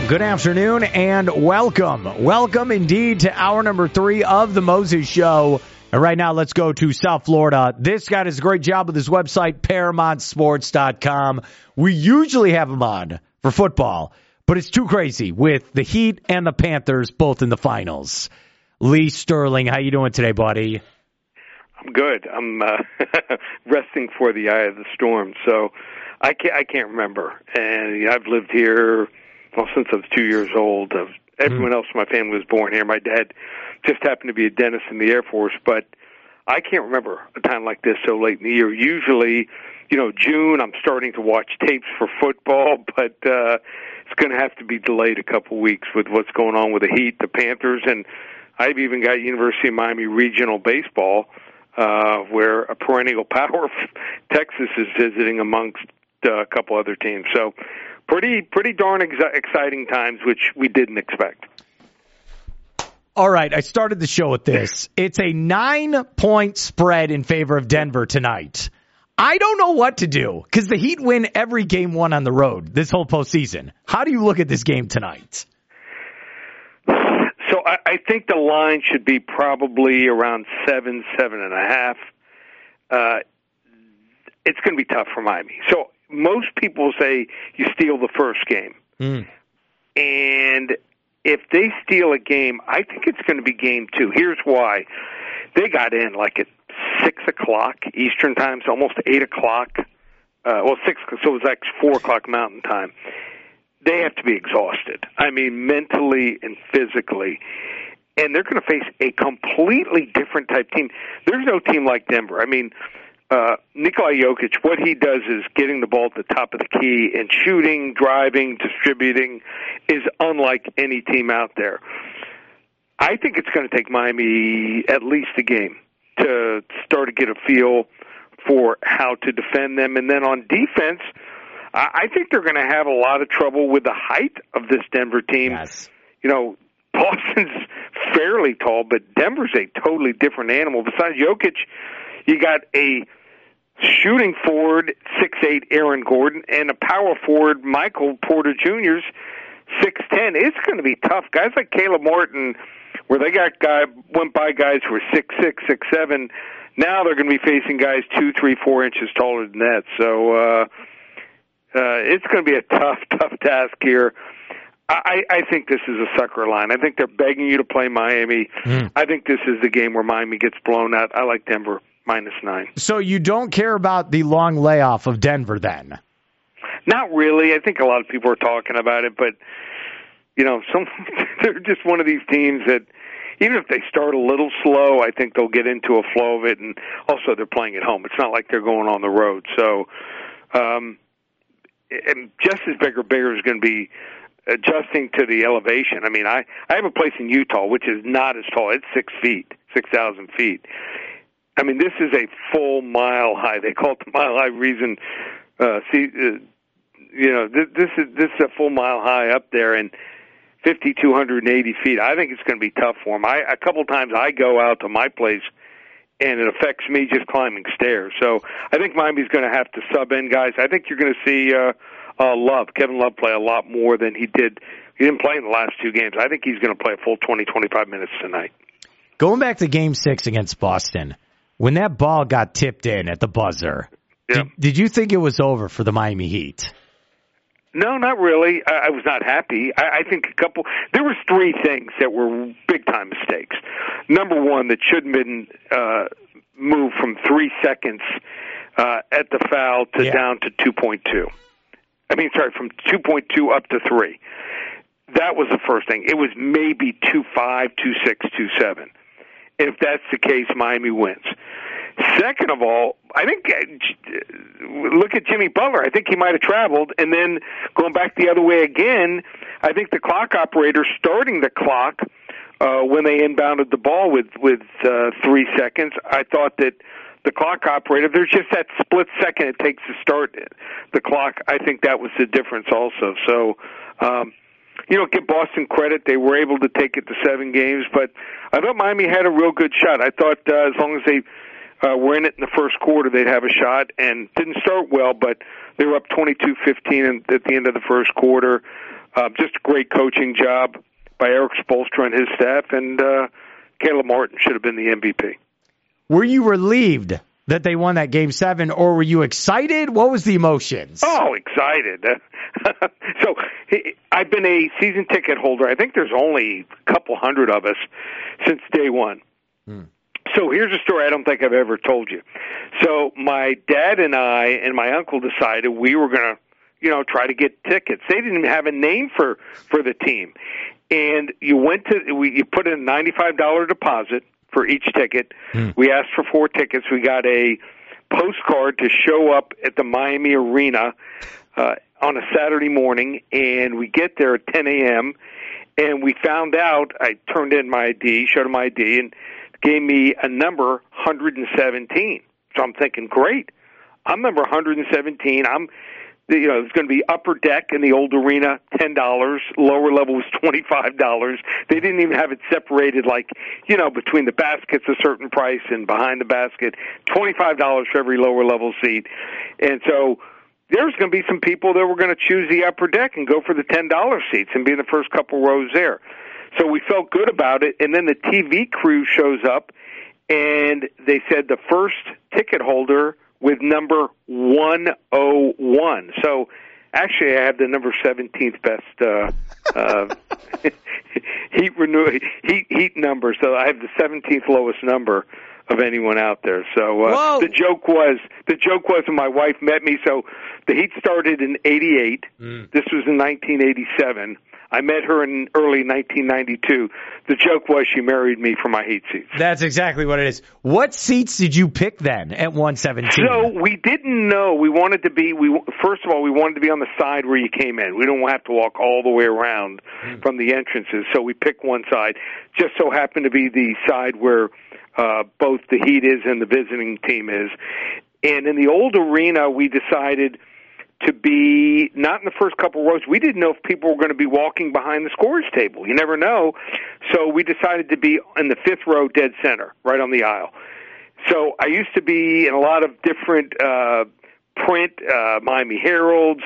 Good afternoon and welcome. Welcome indeed to hour number 3 of the Moses Show. And right now, let's go to South Florida. This guy does a great job with his website, ParamountSports.com. We usually have him on for football, but it's too crazy with the Heat and the Panthers both in the finals. Lee Sterling, how you doing today, buddy? I'm good. I'm resting for the eye of the storm. So I can't remember. And I've lived here since I was 2 years old. Everyone else in my family was born here. My dad just happened to be a dentist in the Air Force, but I can't remember a time like this so late in the year. Usually, June, I'm starting to watch tapes for football, but it's going to have to be delayed a couple weeks with what's going on with the Heat, the Panthers, and I've even got University of Miami regional baseball, where a perennial power, Texas, is visiting amongst a couple other teams. So pretty darn exciting times, which we didn't expect. All right, I started the show with this. It's a 9-point spread in favor of Denver tonight. I don't know what to do because the Heat win every game one on the road this whole postseason. How do you look at this game tonight? So I think the line should be probably around 7.5. It's going to be tough for Miami. So most people say you steal the first game. And if they steal a game, I think it's going to be game 2. Here's why. They got in like at 6 o'clock Eastern time, so almost 8 o'clock. 6, so it was like 4 o'clock Mountain time. They have to be exhausted. I mean, mentally and physically. And they're going to face a completely different type team. There's no team like Denver. I mean, Nikola Jokic, what he does is getting the ball at the top of the key and shooting, driving, distributing is unlike any team out there. I think it's going to take Miami at least a game to start to get a feel for how to defend them. And then on defense, I think they're going to have a lot of trouble with the height of this Denver team. Yes. Boston's fairly tall, but Denver's a totally different animal. Besides Jokic, you got a shooting forward, 6'8", Aaron Gordon, and a power forward, Michael Porter Jr.'s 6'10". It's going to be tough. Guys like Caleb Martin, where they went by guys who were 6'6", 6'7", now they're going to be facing guys 2, 3, 4 inches taller than that. So it's going to be a tough task here. I think this is a sucker line. I think they're begging you to play Miami. I think this is the game where Miami gets blown out. I like Denver -9. So you don't care about the long layoff of Denver then? Not really. I think a lot of people are talking about it, but they're just one of these teams that even if they start a little slow, I think they'll get into a flow of it, and also they're playing at home. It's not like they're going on the road. So and just as bigger is going to be adjusting to the elevation. I mean, I have a place in Utah, which is not as tall. It's 6 feet, 6,000 feet. I mean, this is a full mile high. They call it the mile high reason. This is a full mile high up there and 5,280 feet. I think it's going to be tough for them. A couple times I go out to my place and it affects me just climbing stairs. So I think Miami's going to have to sub in guys. I think you're going to see Kevin Love play a lot more than he did. He didn't play in the last 2 games. I think he's going to play a full 20, 25 minutes tonight. Going back to Game 6 against Boston, when that ball got tipped in at the buzzer, did you think it was over for the Miami Heat? No, not really. I was not happy. I think there was 3 things that were big-time mistakes. Number one, that shouldn't have been moved from 3 seconds at the foul to down to 2.2. From 2.2 up to 3. That was the first thing. It was maybe 2.5, 2.6, 2.7. If that's the case, Miami wins. Second of all, I think, look at Jimmy Butler. I think he might have traveled. And then going back the other way again, I think the clock operator starting the clock when they inbounded the ball with 3 seconds, I thought that the clock operator, there's just that split second it takes to start the clock. I think that was the difference also. So, give Boston credit. They were able to take it to 7 games, but I thought Miami had a real good shot. I thought as long as they were in it in the first quarter, they'd have a shot, and didn't start well, but they were up 22-15 at the end of the first quarter. Just a great coaching job by Eric Spoelstra and his staff, and Caleb Martin should have been the MVP. Were you relieved that they won that Game 7, or were you excited? What was the emotions? Oh, excited. So I've been a season ticket holder. I think there's only a couple hundred of us since day one. So here's a story I don't think I've ever told you. So my dad and I and my uncle decided we were going to, try to get tickets. They didn't even have a name for the team. And you put in a $95 deposit for each ticket. We asked for 4 tickets. We got a postcard to show up at the Miami Arena on a Saturday morning, and we get there at 10 a.m., and we found out, I turned in my ID, showed him my ID, and gave me a number 117. So I'm thinking, great. I'm number 117. It's going to be upper deck in the old arena, $10. Lower level was $25. They didn't even have it separated between the baskets a certain price and behind the basket, $25 for every lower level seat. And so there's going to be some people that were going to choose the upper deck and go for the $10 seats and be in the first couple rows there. So we felt good about it, and then the TV crew shows up, and they said the first ticket holder with number 101. So actually I have the number 17th best heat number. So I have the 17th lowest number of anyone out there. So the joke was when my wife met me. So the Heat started in 88. This was in 1987. I met her in early 1992. The joke was she married me for my Heat seats. That's exactly what it is. What seats did you pick then at 117? So we didn't know. We wanted to be, first of all, we wanted to be on the side where you came in. We don't have to walk all the way around from the entrances. So we picked one side. Just so happened to be the side where both the Heat is and the visiting team is. And in the old arena, we decided to be not in the first couple rows. We didn't know if people were going to be walking behind the scorer's table. You never know. So we decided to be in the 5th row dead center, right on the aisle. So I used to be in a lot of different print, Miami Heralds,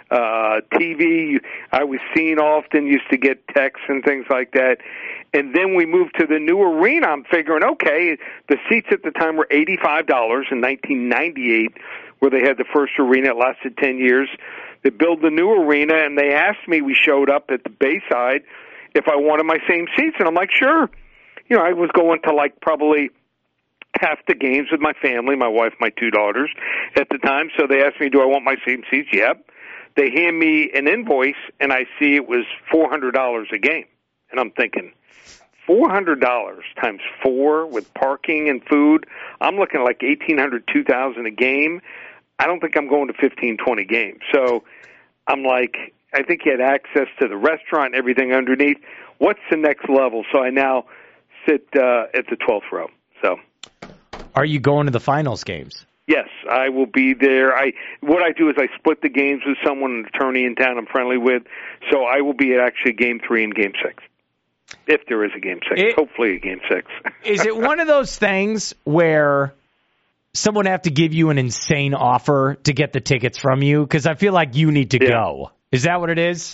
TV. I was seen often, used to get texts and things like that. And then we moved to the new arena. I'm figuring, okay, the seats at the time were $85 in 1998, where they had the first arena. It lasted 10 years. They built the new arena, and they asked me, we showed up at the Bayside, if I wanted my same seats. And I'm like, sure. I was going to probably half the games with my family, my wife, my 2 daughters at the time. So they asked me, do I want my same seats? Yep. They hand me an invoice, and I see it was $400 a game. And I'm thinking, $400 times 4 with parking and food, I'm looking at like $1,800, $2,000 a game. I don't think I'm going to 15, 20 games. So I'm like, I think he had access to the restaurant and everything underneath. What's the next level? So I now sit at the 12th row. So, are you going to the finals games? Yes, I will be there. What I do is I split the games with someone, an attorney in town I'm friendly with. So I will be at actually Game 3 and Game 6. If there is a Game 6. Hopefully a Game 6. Is it one of those things where someone have to give you an insane offer to get the tickets from you? Because I feel like you need to go. Is that what it is?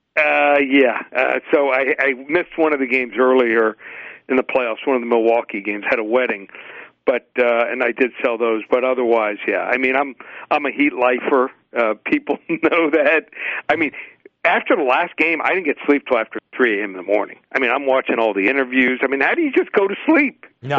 Yeah. So I missed one of the games earlier in the playoffs. One of the Milwaukee games, had a wedding. But and I did sell those, but otherwise, yeah. I mean, I'm a Heat lifer. People know that. I mean, after the last game, I didn't get sleep till after 3 a.m. in the morning. I mean, I'm watching all the interviews. I mean, how do you just go to sleep? No.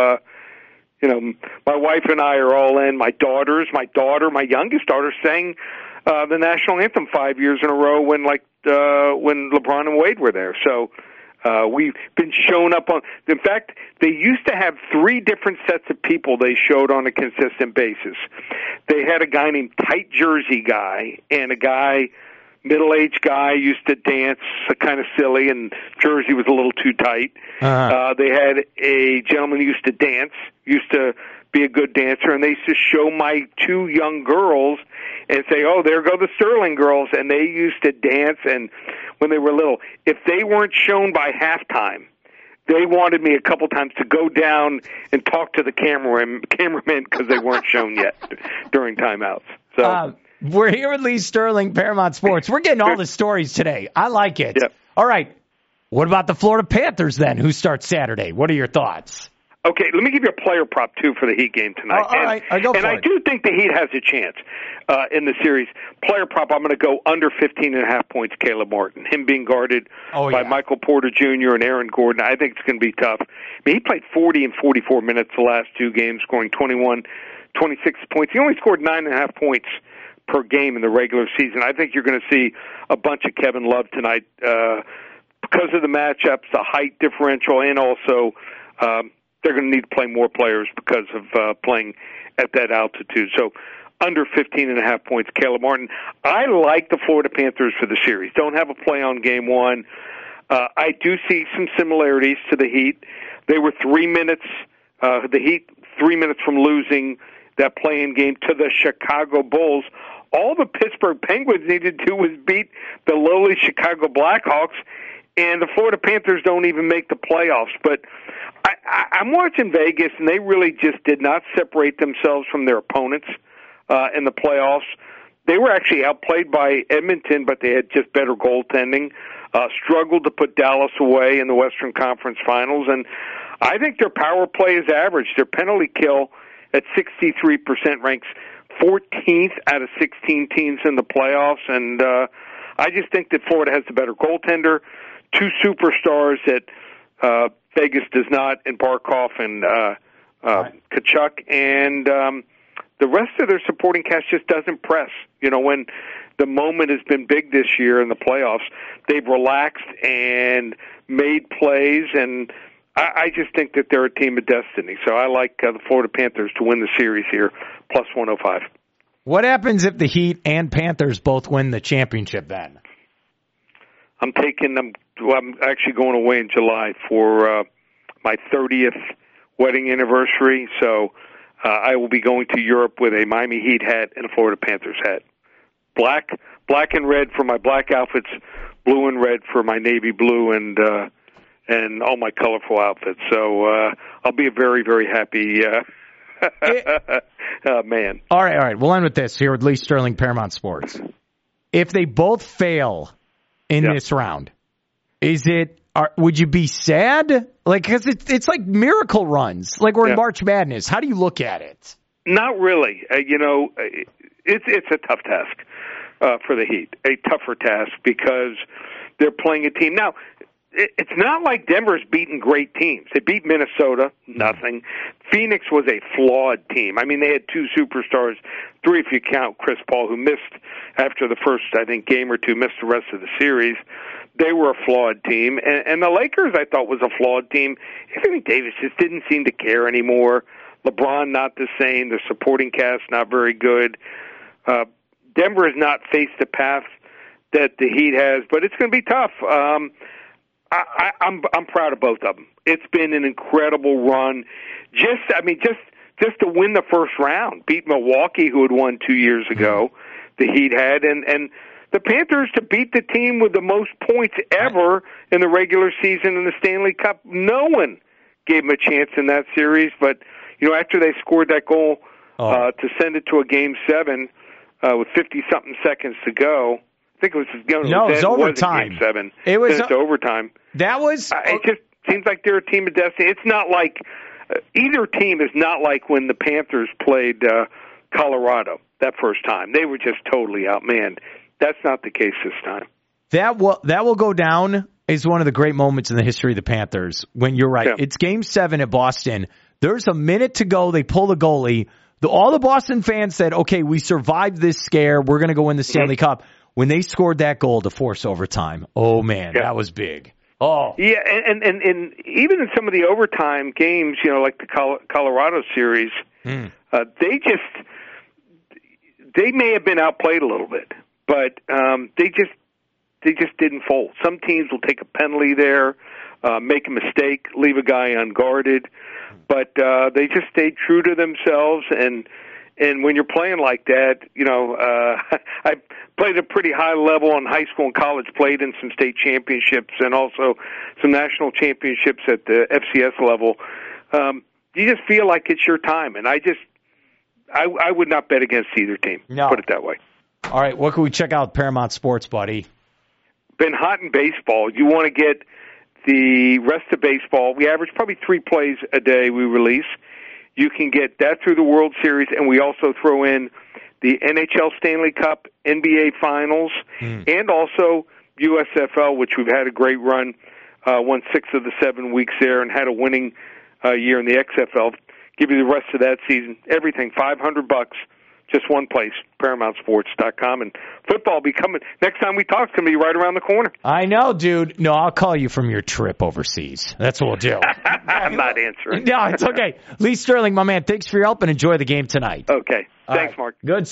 So, my wife and I are all in. My youngest daughter sang the national anthem 5 years in a row when LeBron and Wade were there. So. We've been shown up on. In fact, they used to have 3 different sets of people they showed on a consistent basis. They had a guy named Tight Jersey Guy and a guy, middle-aged guy, used to dance kind of silly, and Jersey was a little too tight. They had a gentleman who used to dance, used to be a good dancer, and they used to show my 2 young girls and say, oh, there go the Sterling girls, and they used to dance, and when they were little, if they weren't shown by halftime, they wanted me a couple times to go down and talk to the cameramen because they weren't shown yet during timeouts. So We're here with Lee Sterling, Paramount Sports. We're getting all the stories today. I like it. Yep. All right. What about the Florida Panthers then, who start Saturday? What are your thoughts? Okay, let me give you a player prop, too, for the Heat game tonight. All right, I go for it. And I do think the Heat has a chance in the series. Player prop, I'm going to go under 15.5 points, Caleb Martin. Him being guarded by Michael Porter Jr. and Aaron Gordon, I think it's going to be tough. I mean, he played 40 and 44 minutes the last two games, scoring 21, 26 points. He only scored 9.5 points per game in the regular season. I think you're going to see a bunch of Kevin Love tonight because of the matchups, the height differential, and also they're going to need to play more players because of playing at that altitude. So under 15.5 points, Caleb Martin. I like the Florida Panthers for the series. Don't have a play on game one. I do see some similarities to the Heat. They were 3 minutes, the Heat 3 minutes from losing that play-in game to the Chicago Bulls. All the Pittsburgh Penguins needed to do was beat the lowly Chicago Blackhawks, and the Florida Panthers don't even make the playoffs. But I'm watching Vegas, and they really just did not separate themselves from their opponents in the playoffs. They were actually outplayed by Edmonton, but they had just better goaltending, struggled to put Dallas away in the Western Conference Finals, and I think their power play is average. Their penalty kill at 63% ranks 14th out of 16 teams in the playoffs, and I just think that Florida has the better goaltender, two superstars that Vegas does not, in Barkov and Tkachuk, and the rest of their supporting cast just doesn't press. You know, when the moment has been big this year in the playoffs, they've relaxed and made plays, and I just think that they're a team of destiny. So I like the Florida Panthers to win the series here, plus 105. What happens if the Heat and Panthers both win the championship then? I'm actually going away in July for my 30th wedding anniversary, so I will be going to Europe with a Miami Heat hat and a Florida Panthers hat. Black and red for my black outfits, blue and red for my navy blue, and all my colorful outfits. So I'll be a very, very happy man. All right. We'll end with this here with Lee Sterling, Paramount Sports. If they both fail in this round, would you be sad? Like, because it's like miracle runs, like we're in March Madness. How do you look at it? Not really. It's a tough task for the Heat, a tougher task because they're playing a team. Now, it's not like Denver's beaten great teams. They beat Minnesota, nothing. Phoenix was a flawed team. I mean, they had two superstars, three if you count Chris Paul, who missed after the first, I think, game or two, missed the rest of the series. They were a flawed team. And the Lakers, I thought, was a flawed team. Anthony Davis just didn't seem to care anymore. LeBron, not the same. The supporting cast, not very good. Denver has not faced the path that the Heat has, but it's going to be tough. I'm proud of both of them. It's been an incredible run. Just to win the first round, beat Milwaukee, who had won 2 years ago. The Heat had, and the Panthers to beat the team with the most points ever in the regular season in the Stanley Cup. No one gave them a chance in that series, but after they scored that goal to send it to a Game 7 with 50-something seconds to go. I think it was overtime. Game 7. It was overtime. That was. It just seems like they're a team of destiny. It's not like either team is not like when the Panthers played Colorado that first time. They were just totally outmanned. That's not the case this time. That will go down as one of the great moments in the history of the Panthers. When you're right, It's Game 7 at Boston. There's a minute to go. They pull the goalie. All the Boston fans said, "Okay, we survived this scare. We're going to go win the Stanley Cup." When they scored that goal to force overtime, oh man, that was big. Oh yeah, and even in some of the overtime games, like the Colorado series, they may have been outplayed a little bit, but they just didn't fold. Some teams will take a penalty there, make a mistake, leave a guy unguarded, but they just stayed true to themselves. And when you're playing like that, I played a pretty high level in high school and college, played in some state championships and also some national championships at the FCS level. You just feel like it's your time. And I would not bet against either team, put it that way. All right, what can we check out Paramount Sports, buddy? Been hot in baseball. You want to get the rest of baseball. We average probably 3 plays a day we release. You can get that through the World Series, and we also throw in the NHL Stanley Cup, NBA Finals, and also USFL, which we've had a great run, won 6 of the 7 weeks there and had a winning year in the XFL. Give you the rest of that season. Everything, $500, just one place, ParamountSports.com. And football will be coming. Next time we talk, it's going to be right around the corner. I know, dude. No, I'll call you from your trip overseas. That's what we'll do. I'm not answering. No, it's okay. Lee Sterling, my man, thanks for your help and enjoy the game tonight. Okay. Thanks, Mark. Good